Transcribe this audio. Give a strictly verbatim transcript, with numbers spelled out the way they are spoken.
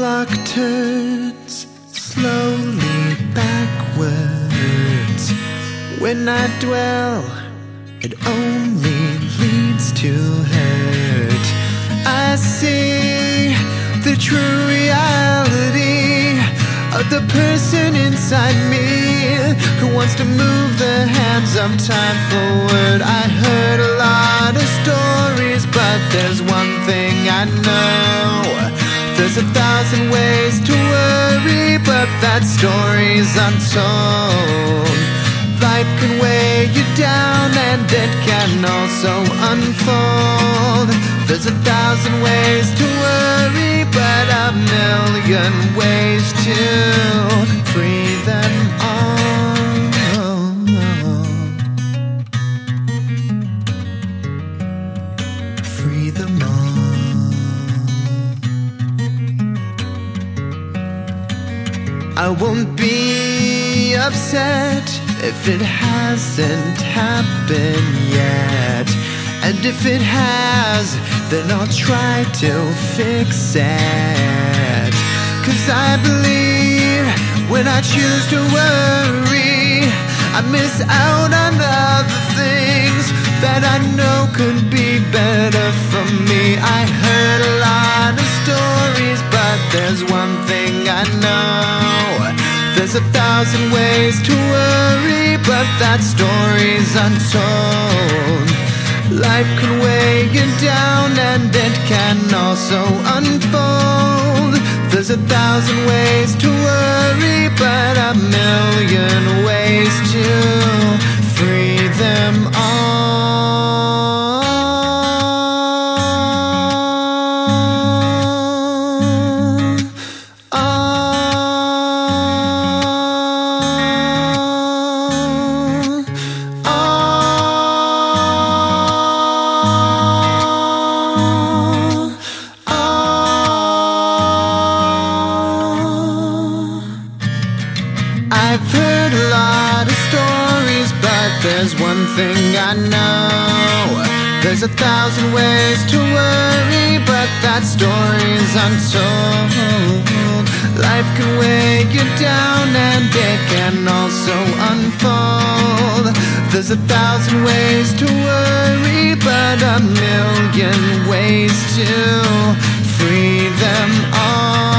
clock turns slowly backwards. When I dwell, it only leads to hurt. I see the true reality of the person inside me who wants to move the hands of time forward. I heard a lot of stories, but there's one thing I know. There's a thousand ways to worry, but that story's untold. Life can weigh you down and it can also unfold. There's a thousand ways to worry, but a million ways to free them all. Free them all. I won't be upset if it hasn't happened yet. And if it has, then I'll try to fix it. 'Cause I believe when I choose to worry, I miss out on other things that I know could be better for me. I heard a lot of stories, but there's one thing I know. There's a thousand ways to worry, but that story's untold. Life can weigh you down and it can also unfold. There's a thousand ways to worry, but a million ways to free them all. I've heard a lot of stories, but there's one thing I know. There's a thousand ways to worry, but that story's untold. Life can weigh you down and it can also unfold. There's a thousand ways to worry, but a million ways to free them all.